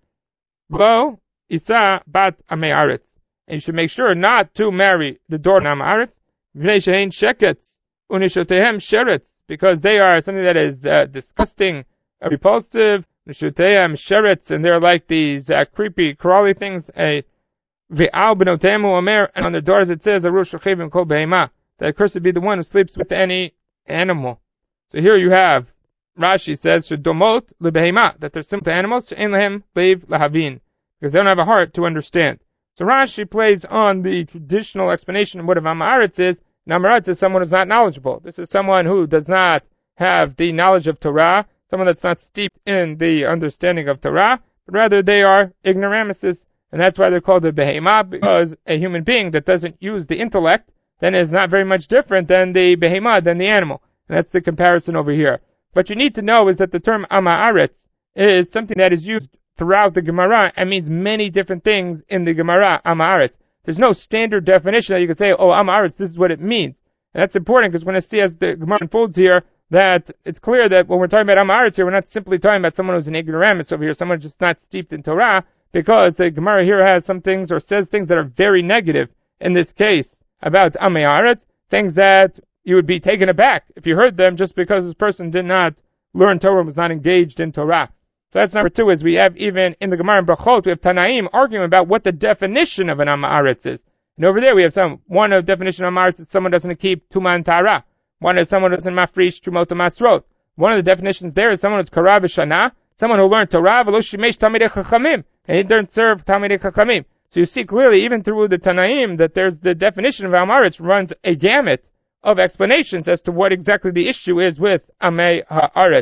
Bo isa bat amei aretz. And you should make sure not to marry the daughter of Aretz, v'nei shehein sheketz unishotehem sheretz, because they are something that is uh, disgusting, uh, repulsive, nishotehem sheretz, and they're like these uh, creepy, crawly things. A ve'al benotemu omer, and on their daughters it says, arush shechevim kol behema, that cursed be the one who sleeps with any animal. So here you have, Rashi says, shedomot lebehema, that they're similar to animals, she'en lehem leiv lahavin, because they don't have a heart to understand. So Rashi plays on the traditional explanation of what an Amaretz is. An Amaretz is someone who's not knowledgeable. This is someone who does not have the knowledge of Torah, someone that's not steeped in the understanding of Torah, but rather they are ignoramuses, and that's why they're called a behemah, because a human being that doesn't use the intellect then is not very much different than the behemah, than the animal. And that's the comparison over here. What you need to know is that the term Amaretz is something that is used throughout the Gemara, and means many different things in the Gemara, Amaretz. There's no standard definition that you could say, oh, Amaretz, this is what it means. And that's important, because when I see as the Gemara unfolds here, that it's clear that when we're talking about Amaretz here, we're not simply talking about someone who's an ignoramus over here, someone just not steeped in Torah, because the Gemara here has some things, or says things that are very negative, in this case, about Amaretz, things that you would be taken aback if you heard them, just because this person did not learn Torah, was not engaged in Torah. So that's number two, is we have even in the Gemara in Brachot, we have Tanaim arguing about what the definition of an Amaretz is. And over there we have some, one of the definition of Amaretz is someone doesn't keep Tuman Tara. One is someone who doesn't mafrish Trumot Masrot. One of the definitions there is someone who's Karav Shana, someone who learned Torah, v'lo shimesh Talmidei Chachamim, and he didn't serve Talmidei Chachamim. So you see clearly, even through the Tanaim, that there's the definition of Amaretz runs a gamut of explanations as to what exactly the issue is with Amei Haaretz.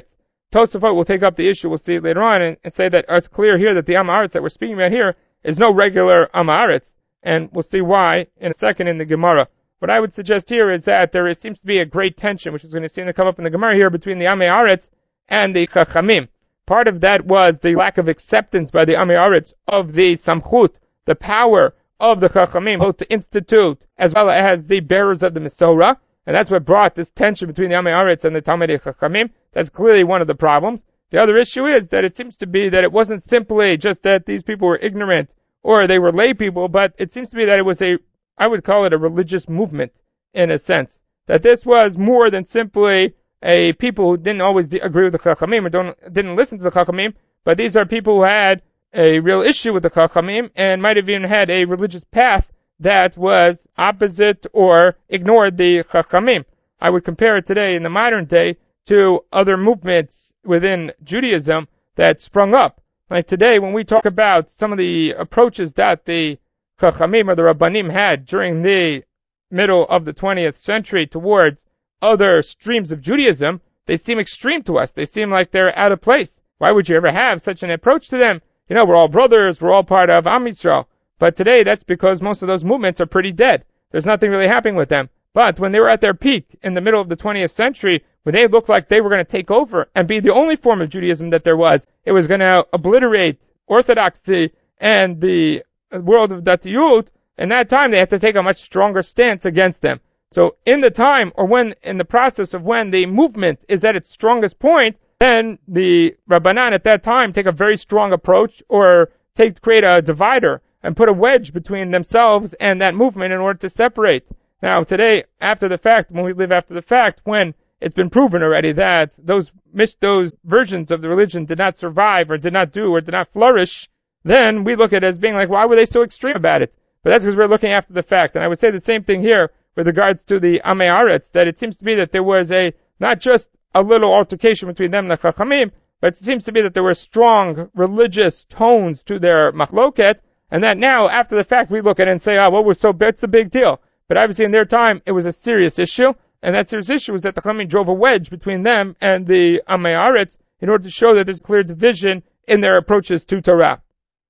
Tosafot will take up the issue, we'll see it later on, and, and say that it's clear here that the Am Haaretz that we're speaking about here is no regular Am Haaretz, and we'll see why in a second in the Gemara. What I would suggest here is that there is, seems to be a great tension, which is going to seem to come up in the Gemara here, between the Am Haaretz and the Chachamim. Part of that was the lack of acceptance by the Am Haaretz of the Samchut, the power of the Chachamim, both to institute as well as the bearers of the Mesorah, and that's what brought this tension between the Am Haaretz and the Talmidei Chachamim. That's clearly one of the problems. The other issue is that it seems to be that it wasn't simply just that these people were ignorant or they were lay people, but it seems to be that it was a, I would call it a religious movement in a sense. That this was more than simply a people who didn't always de- agree with the Chachamim or don't, didn't listen to the Chachamim, but these are people who had a real issue with the Chachamim and might have even had a religious path that was opposite or ignored the Chachamim. I would compare it today in the modern day to other movements within Judaism that sprung up. Like today, when we talk about some of the approaches that the Chachamim or the Rabbanim had during the middle of the twentieth century towards other streams of Judaism, they seem extreme to us. They seem like they're out of place. Why would you ever have such an approach to them? You know, we're all brothers, we're all part of Am Yisrael. But today, that's because most of those movements are pretty dead. There's nothing really happening with them. But when they were at their peak in the middle of the twentieth century, when they looked like they were going to take over and be the only form of Judaism that there was, it was going to obliterate orthodoxy and the world of Datiyut, in that time they had to take a much stronger stance against them. So in the time, or when in the process of when the movement is at its strongest point, then the Rabbanan at that time take a very strong approach or take create a divider and put a wedge between themselves and that movement in order to separate. Now today, after the fact, when we live after the fact, when it's been proven already that those those versions of the religion did not survive or did not do or did not flourish, then we look at it as being like, why were they so extreme about it? But that's because we're looking after the fact. And I would say the same thing here with regards to the Am Haaretz, that it seems to be that there was a, not just a little altercation between them and the Chachamim, but it seems to be that there were strong religious tones to their machloket, and that now, after the fact, we look at it and say, oh, what was so, that's the big deal. But obviously in their time, it was a serious issue, and that serious issue was that the Chachamim drove a wedge between them and the Am Haaretz in order to show that there's clear division in their approaches to Torah.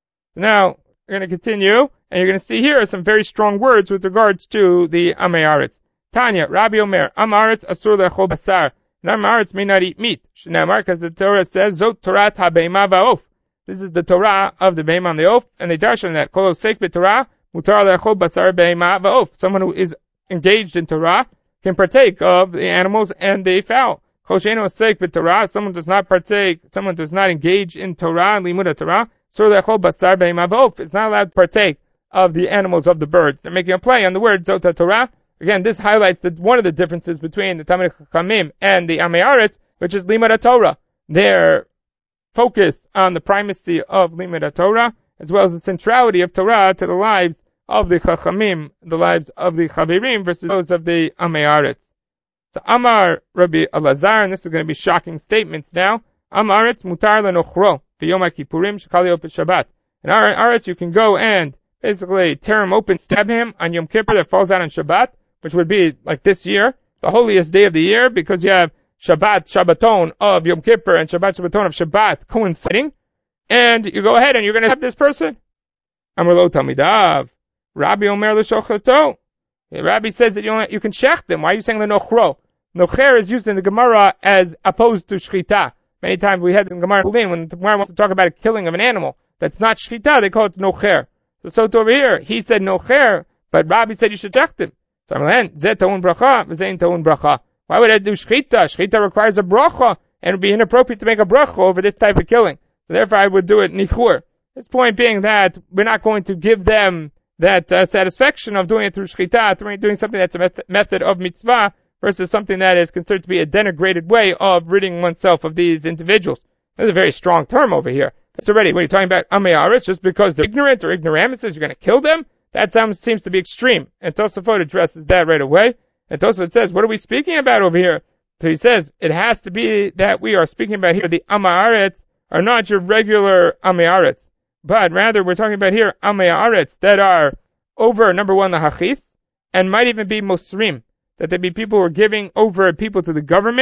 Now, we're going to continue, and you're going to see here some very strong words with regards to the Am Haaretz. Tanya, Rabbi Omer, Am Haaretz asur le'echol basar. And Am Haaretz may not eat meat. Shnamar, because the Torah says, Zot Torah ha-be'ema va'of. This is the Torah of the be'ema and the oaf, and they dash on that. Kol osek b'Torah, mutar le'echol basar be'ema va'of. Someone who is engaged in Torah can partake of the animals and the fowl. Kol she'eno osek b'Torah, someone does not partake, someone does not engage in Torah, limud Torah, sur le'echol basar be'ema va'of. It's not allowed to partake of the animals of the birds. They're making a play on the word Zot Torah. Again, this highlights that one of the differences between the Talmidei Chachamim and the Am Haaretz, which is Limud Torah. Their focus on the primacy of Limud Torah, as well as the centrality of Torah to the lives of the Chachamim, the lives of the Chavirim, versus those of the Am Haaretz. So Amar Rabbi Elazar, and this is going to be shocking statements now. Am Haaretz mutar lenochro v'yom ha'kippurim shechal yot b'Shabbat. In Am Haaretz, you can go and basically tear him open, stab him on Yom Kippur that falls out on Shabbat, which would be like this year, the holiest day of the year, because you have Shabbat, Shabbaton of Yom Kippur and Shabbat, Shabbaton of Shabbat coinciding, and you go ahead and you're going to have this person. Amar lo Talmidav, Rabbi Omer l'shochato. Rabbi says that you, you can shecht him. Why are you saying the nochro? Nocher is used in the Gemara as opposed to shchita. Many times we had in the Gemara when the Gemara wants to talk about a killing of an animal that's not shchita, they call it nocher. So, so over here, he said nocher, but Rabbi said you should shecht him. So I'm zeh ta'un bracha, v'zein ta'un bracha. Why would I do shchita? Shchita requires a bracha, and it would be inappropriate to make a bracha over this type of killing. So therefore I would do it nichur. This point being that we're not going to give them that uh, satisfaction of doing it through shchita, through doing something that's a met- method of mitzvah, versus something that is considered to be a denigrated way of ridding oneself of these individuals. That's a very strong term over here. That's already, when you're talking about Am Haaretz, just because they're ignorant or ignoramuses, you're going to kill them? That sounds, seems to be extreme. And Tosafot addresses that right away. And Tosafot says, what are we speaking about over here? So he says, it has to be that we are speaking about here, the Am Haaretz are not your regular Am Haaretz, but rather we're talking about here Am Haaretz that are over, number one, the Hachis, and might even be Mosrim, that they be people who are giving over people to the government,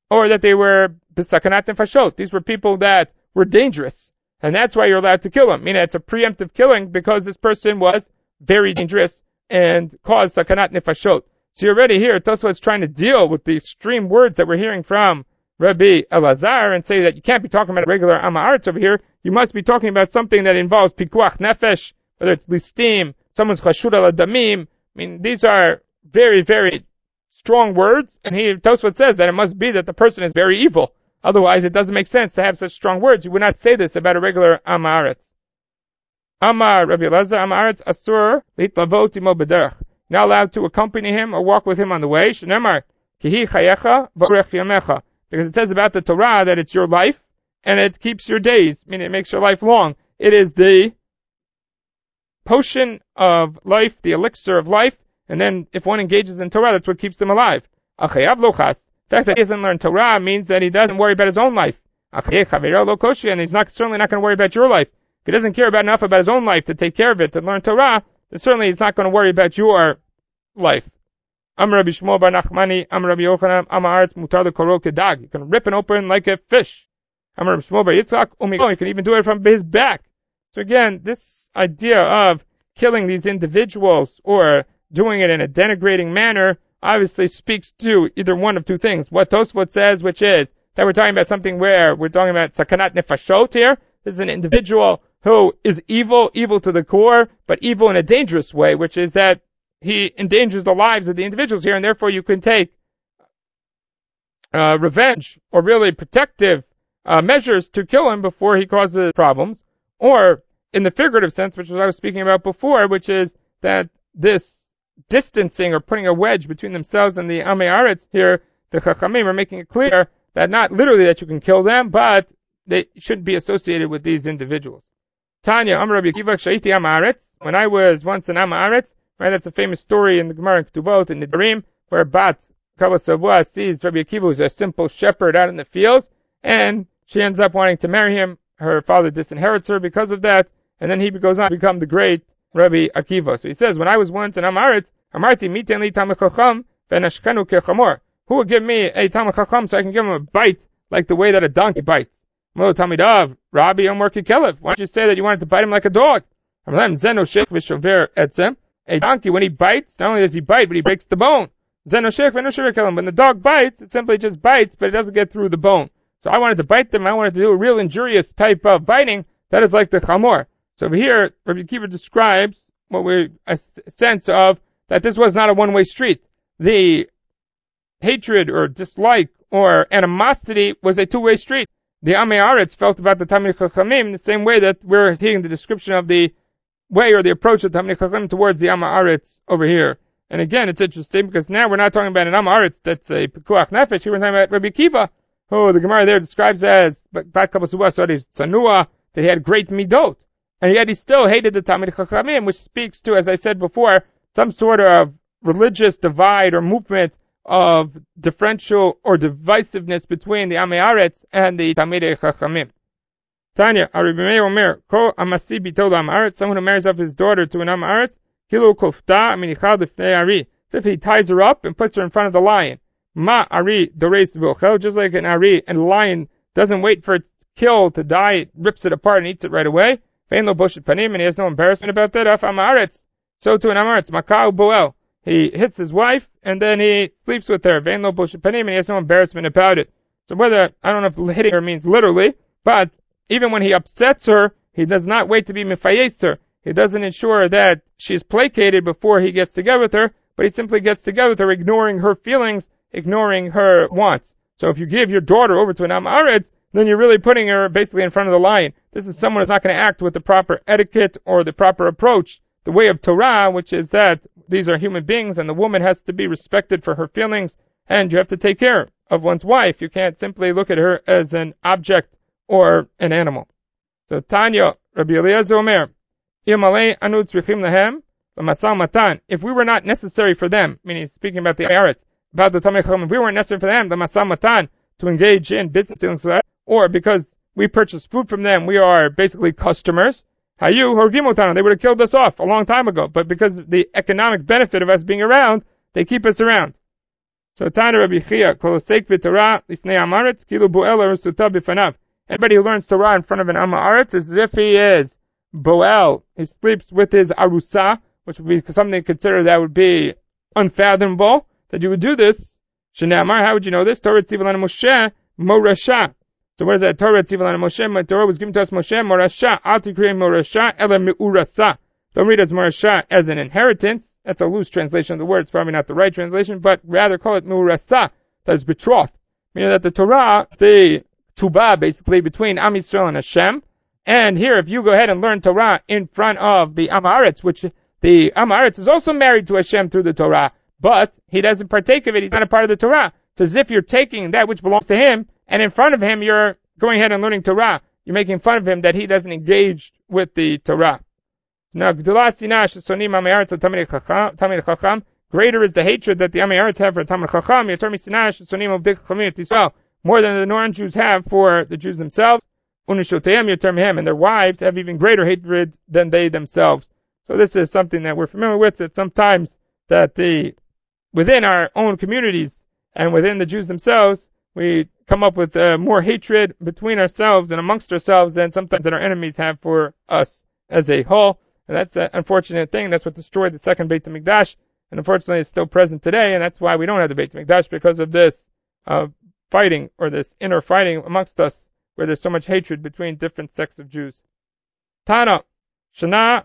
or that they were b'sakanat nefashot. These were people that were dangerous, and that's why you're allowed to kill them. Meaning it's a preemptive killing because this person was very dangerous and caused sakanat nefashot. So you're already here. Tosfos is trying to deal with the extreme words that we're hearing from Rabbi Elazar and say that you can't be talking about a regular Am Haaretz over here. You must be talking about something that involves pikuach nefesh, whether it's listim, someone's chashud al damim. I mean, these are very, very strong words, and he Tosfos says that it must be that the person is very evil. Otherwise, it doesn't make sense to have such strong words. You would not say this about a regular Am Haaretz. Amar Rabbi Elazar, Am Haaretz asur litlavot imo b'derech. Not allowed to accompany him or walk with him on the way. Shneimar kihi chayecha v'orech yamecha. Because it says about the Torah that it's your life and it keeps your days, meaning it makes your life long. It is the potion of life, the elixir of life, and then if one engages in Torah, that's what keeps them alive. Achayav lochas. The fact that he doesn't learn Torah means that he doesn't worry about his own life. Achayav chavero lo koshi, and he's not certainly not going to worry about your life. If he doesn't care about enough about his own life to take care of it, to learn Torah, then certainly he's not going to worry about your life. Am Rabbi Shmuel bar Nachmani, Am Rabbi Yochanan, Am Haaretz mutar lekoro kedag. You can rip it open like a fish. Am Rabbi Shmuel bar Yitzchak, umigo. You can even do it from his back. So again, this idea of killing these individuals or doing it in a denigrating manner obviously speaks to either one of two things. What Tosfos says, which is that we're talking about something where we're talking about sakanat nefashot here. This is an individual who is evil, evil to the core, but evil in a dangerous way, which is that he endangers the lives of the individuals here, and therefore you can take uh, revenge or really protective uh, measures to kill him before he causes problems. Or in the figurative sense, which was I was speaking about before, which is that this distancing or putting a wedge between themselves and the Am Haaretz here, the Chachamim are making it clear that not literally that you can kill them, but they shouldn't be associated with these individuals. Tanya, Amar Rabbi Akiva, Shaiti Am Haaretz. When I was once in Am Haaretz, right, that's a famous story in the Gemara in Ketubot in Nidarim, where Bat Kavah Savua sees Rabbi Akiva, who's a simple shepherd out in the fields, and she ends up wanting to marry him. Her father disinherits her because of that, and then he goes on to become the great Rabbi Akiva. So he says, when I was once in Am Haaretz, Amarti miten li Talmid Chacham v'nashchenu kechamor. Who will give me a Talmid Chacham so I can give him a bite like the way that a donkey bites? Mo Talmidav, Rabbi Amor Kikelev. Why don't you say that you wanted to bite him like a dog? Zeno shech v'shover etzem. A donkey, when he bites, not only does he bite, but he breaks the bone. Zeno shech v'noshover kelem. When the dog bites, it simply just bites, but it doesn't get through the bone. So I wanted to bite them. I wanted to do a real injurious type of biting. That is like the chamor. So over here, Rabbi Akiva describes what we a sense of that this was not a one-way street. The hatred or dislike or animosity was a two-way street. The Am Haaretz felt about the Talmid Chachamim the same way that we're hearing the description of the way or the approach of the Talmid Chachamim towards the Am Haaretz over here. And again, it's interesting because now we're not talking about an Am Haaretz that's a pekuach nefesh. Here we're talking about Rabbi Akiva, who the Gemara there describes as Bat Kavah Savua, Tsanua, that he had great midot. And yet he still hated the Talmid Chachamim, which speaks to, as I said before, some sort of religious divide or movement of differential or divisiveness between the Am Haaretz and the Talmidei Chachamim. Tanya, Rabbi Meir Omer, Ko Amasi Bitol Am Haaretz, someone who marries off his daughter to an Am Haaretz, Kilu Kofta Minichal Defnei Ari. So if he ties her up and puts her in front of the lion, Ma Ari Dores V'ochel, just like an Ari, and the lion doesn't wait for its kill to die, it rips it apart and eats it right away. Vein lo boshet panim, and he has no embarrassment about that. Af Am Haaretz, so to an Am Haaretz, Makau Boel. He hits his wife, and then he sleeps with her. Vein lo boshet panim, and he has no embarrassment about it. So whether, I don't know if hitting her means literally, but even when he upsets her, he does not wait to be mifayes her. He doesn't ensure that she's placated before he gets together with her, but he simply gets together with her, ignoring her feelings, ignoring her wants. So if you give your daughter over to an Am Haaretz, then you're really putting her basically in front of the lion. This is someone who's not going to act with the proper etiquette or the proper approach, the way of Torah, which is that these are human beings and the woman has to be respected for her feelings, and you have to take care of one's wife. You can't simply look at her as an object or an animal. So Tanya, Rabbi Eliezer Omer, if we were not necessary for them, meaning speaking about the Haaretz, about the Talmid Chachamim, if we weren't necessary for them, the Masam Matan, to engage in business dealings with that, or because we purchase food from them, we are basically customers. Hayu Horgimotana, they would have killed us off a long time ago, but because of the economic benefit of us being around, they keep us around. So Tana Rabbi Chia, Kol Osek B'Torah Lifnei Am Haaretz Kilu Boel Arasuta B'Fanav. Anybody who learns Torah in front of an Am Haaretz is as if he is Boel. He sleeps with his Arusa, which would be something considered that would be unfathomable, that you would do this. Shnei how would you know this? Torah Tziv Lanu Moshe Morasha. So what is that? Torah Tziv Lanu Moshe. My Torah was given to us Moshe Morasha. Al Tikrei Morasha Ela Meurasa. Don't read as Morasha as an inheritance. That's a loose translation of the word. It's probably not the right translation, but rather call it Meurasa, that is betrothed. Meaning that the Torah, the Tubah, basically, between Am Yisrael and Hashem. And here, if you go ahead and learn Torah in front of the Am Haaretz, which the Am Haaretz is also married to Hashem through the Torah, but he doesn't partake of it, he's not a part of the Torah. It's as if you're taking that which belongs to him, and in front of him you're going ahead and learning Torah. You're making fun of him that he doesn't engage with the Torah. Now, greater is the hatred that the Am Haaretz have for Talmid Chacham, more than the non-Jews have for the Jews themselves. And their wives have even greater hatred than they themselves. So this is something that we're familiar with, that sometimes that the within our own communities and within the Jews themselves, we come up with uh, more hatred between ourselves and amongst ourselves than sometimes that our enemies have for us as a whole. And that's an unfortunate thing. That's what destroyed the second Beit HaMikdash, and unfortunately it's still present today, and that's why we don't have the Beit HaMikdash, because of this uh, fighting, or this inner fighting amongst us, where there's so much hatred between different sects of Jews. Tana, Shana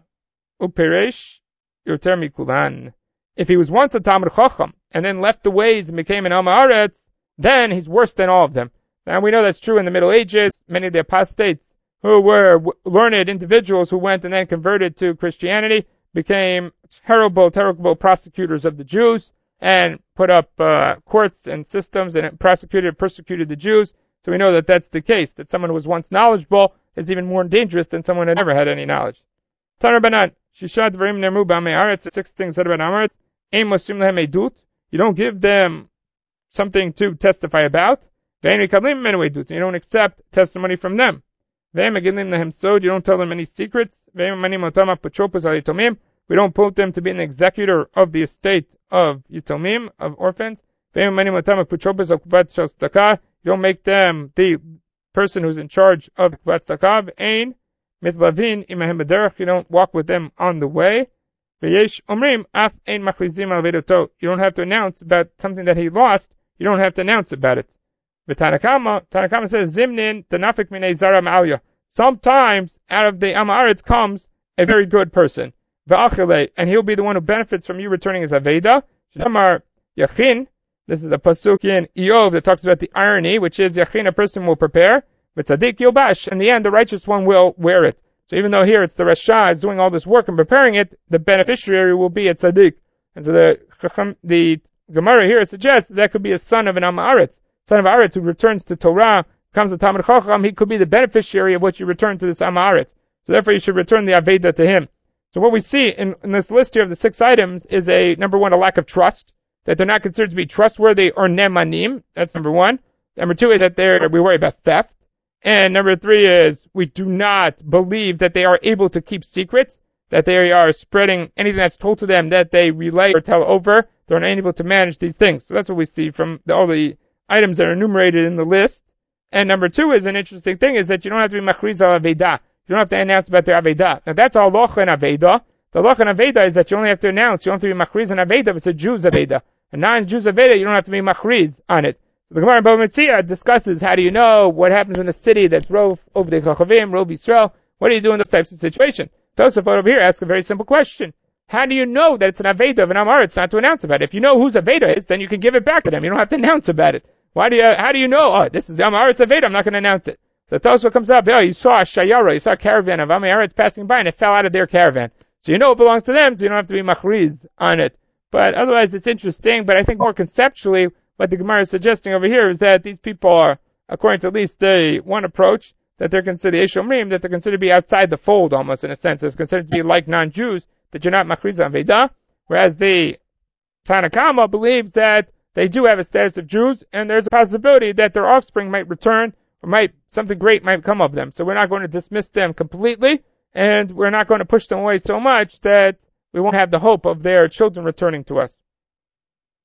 Uperesh Yoter Mikulan. If he was once a Talmid Chacham, and then left the ways and became an Am Haaretz, then he's worse than all of them. Now we know that's true in the Middle Ages. Many of the apostates who were learned individuals who went and then converted to Christianity became terrible, terrible prosecutors of the Jews, and put up uh, courts and systems and prosecuted, persecuted the Jews. So we know that that's the case, that someone who was once knowledgeable is even more dangerous than someone who never had any knowledge. Tanar Banan, Shishat Varim Nermu B'Amei Haaretz, the six things said about Am Haaretz. Ein Mosim Lehem Edut, you don't give them something to testify about. Ve'en Mikablim Menu Edut, you don't accept testimony from them. Ve'en Megilim Lehem Sod, you don't tell them any secrets. Ve'en Manim Otam Apotropos Al Yitomim, we don't put them to be an executor of the estate of Yitomim, of orphans. Ve'en Manim Otam Apotropos Al Kuvat Shel Tzedakah, you don't make them the person who's in charge of Kuvat Tzedakah. Ein Mitlavin Imahem B'derech, you don't walk with them on the way. V'yesh Omrim Af Ein Machrizim Al Vedoto, you don't have to announce about something that he lost, you don't have to announce about it. V'Tanakama, Tanakama says, Zimnin Tanafik Minei Zara Ma'alya, sometimes out of the Am Haaretz comes a very good person. V'achile, and he'll be the one who benefits from you returning his Aveda. Shamar Yachin, this is a pasuk in Eov that talks about the irony, which is Yachin, a person will prepare, but Tzadik Yobash, in the end the righteous one will wear it. So even though here it's the Rasha is doing all this work and preparing it, the beneficiary will be a Tzadik. And so the the Gemara here suggests that, that could be a son of an Am Haaretz, son of Haaretz who returns to Torah, comes to Talmid Chacham, he could be the beneficiary of what you return to this Am Haaretz. So therefore you should return the Aveda to him. So what we see in, in this list here of the six items is a, number one, a lack of trust, that they're not considered to be trustworthy or nemanim. That's number one. Number two is that they're, we worry about theft. And number three is we do not believe that they are able to keep secrets, that they are spreading anything that's told to them that they relay or tell over. They're unable to manage these things. So that's what we see from the, all the items that are enumerated in the list. And number two is an interesting thing, is that you don't have to be machriz al Aveda. You don't have to announce about their Aveda. Now that's all locha and Aveda. The locha and Aveda is that you only have to announce. You don't have to be machriz on Aveda, but it's a Jew's Aveda. A non-Jew's Aveda, you don't have to be machriz on it. So the Gemara in Bava Metzia discusses how do you know what happens in a city that's Rov over the Chachavim, Rov Yisrael. What do you do in those types of situations? Tosafot over here asks a very simple question. How do you know that it's an Aveda of an Am Haaretz not to announce about it? If you know whose Aveda is, then you can give it back to them. You don't have to announce about it. Why do you, how do you know, oh, this is Am Haaretz Aveda, I'm not going to announce it. So Tosafot comes up, oh, you saw a Shayara, you saw a caravan of Am Haaretz passing by and it fell out of their caravan. So you know it belongs to them, so you don't have to be machriz on it. But otherwise it's interesting, but I think more conceptually, what the Gemara is suggesting over here is that these people are, according to at least the one approach, that they're considered Yeshomrim, that they're considered to be outside the fold almost in a sense. It's considered to be like non-Jews, that you're not machriz on Veda, whereas the Tanakama believes that they do have a status of Jews, and there's a possibility that their offspring might return, or might, something great might come of them. So we're not going to dismiss them completely, and we're not going to push them away so much that we won't have the hope of their children returning to us.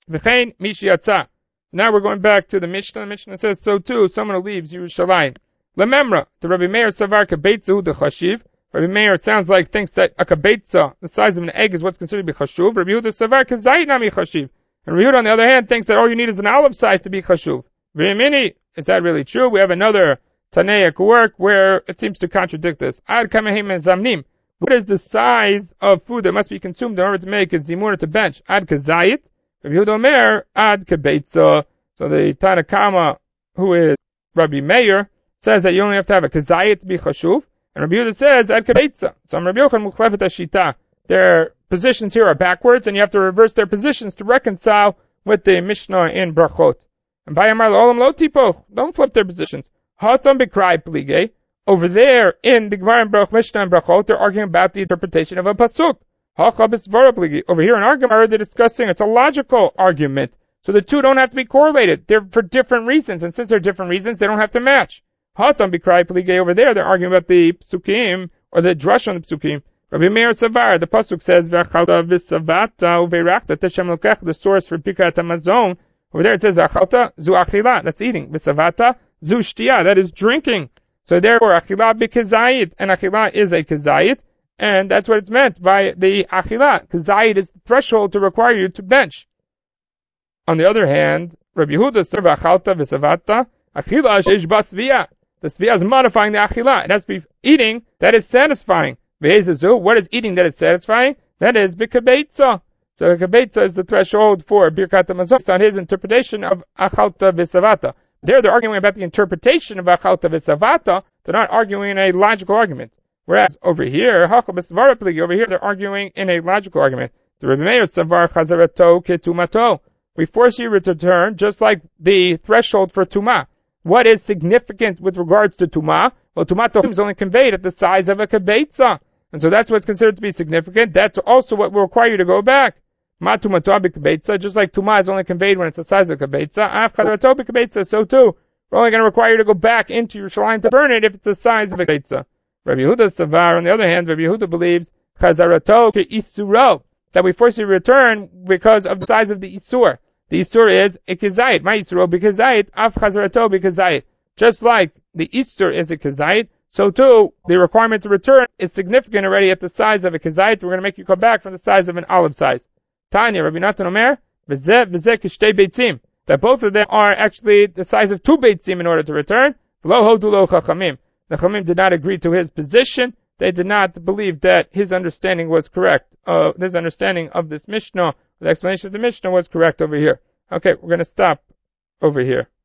V'chein mishi yatsa. Now we're going back to the Mishnah. The Mishnah says so too, someone who leaves Yerushalayim. Lememra, the Rabbi Meir Savar Kabetzu the Chashiv. Rabbi Meir sounds like thinks that a kabetza, the size of an egg, is what's considered to be chashuv. Rabbi Yehuda Savar Kazayit Nami Chashiv. And Rabbi Yehuda, on the other hand, thinks that all you need is an olive size to be chashuv. V'yamini, is that really true? We have another Tanaic work where it seems to contradict this. Ad kamehim zamnim. What is the size of food that must be consumed in order to make a zimur to bench? Ad kazayit. Rabbi Yehuda Omer, ad kabetza. So the Tanakama, who is Rabbi Meir, says that you only have to have a kazayit to be chashuv. And Rabbi Yehuda says, ad kabetza. So I'm Rabbi Yochanan mukhlefet ashita. Their positions here are backwards, and you have to reverse their positions to reconcile with the Mishnah in Brachot. And by Amar Olam Lo Tipo, don't flip their positions. Hatam B'Krai Plige. Over there in the Gemara in Brach Mishnah and Brachot, they're arguing about the interpretation of a pasuk. Over here in our Gemara, they're discussing, it's a logical argument. So the two don't have to be correlated. They're for different reasons, and since they're different reasons, they don't have to match. Hatam B'Krai Plige, over there, they're arguing about the psukim, or the drush on the psukim. Rabbi Meir Savar, the pasuk says, V'achalta v'savata uveirachta teshem lokech, the source for Birkat Hamazon. Over there it says, Achalta zu achila, that's eating. V'savata zu shtia, that is drinking. So therefore, achila b'kezayit, and achila is a kezayit, and that's what it's meant by the achila. Kezayit is the threshold to require you to bench. On the other hand, Rabbi Yehuda says, V'achalta v'savata, achila sheish basviya. The sviyah is modifying the achila. It has to be eating that is satisfying. What is eating that is satisfying? That is b'kabetza. So kabetza is the threshold for Birkat Hamazon on his interpretation of achalta v'savata. There they're arguing about the interpretation of achalta v'savata. They're not arguing in a logical argument. Whereas over here, over here they're arguing in a logical argument. The Rebbe Meir savar chazarato ketumato. We force you to return just like the threshold for tuma. What is significant with regards to tuma? Well, tumato is only conveyed at the size of a kabetza. And so that's what's considered to be significant. That's also what will require you to go back. Ma tumato b'kabetza, just like tuma is only conveyed when it's the size of a kabetza. Af chazarato b'kabetza, so too. We're only going to require you to go back into Yerushalayim to burn it if it's the size of a kabetza. Rabbi Yehuda Savar, on the other hand, Rabbi Yehuda believes chazarato ke'isuro, that we force you to return because of the size of the isur. The isur is a kezayit. Ma isuro b'kezayit, af chazarato b'kezayit. Just like the isur is a kezayit, so too, the requirement to return is significant already at the size of a kezayit. We're going to make you come back from the size of an olive size. Tanya, Rabbi Natan Omer, v'zeh v'zeh kishtei beitzim, that both of them are actually the size of two beitzim in order to return. V'lo hodu lo chachamim. The chachamim did not agree to his position. They did not believe that his understanding was correct. Uh, his understanding of this Mishnah, the explanation of the Mishnah was correct over here. Okay, we're going to stop over here.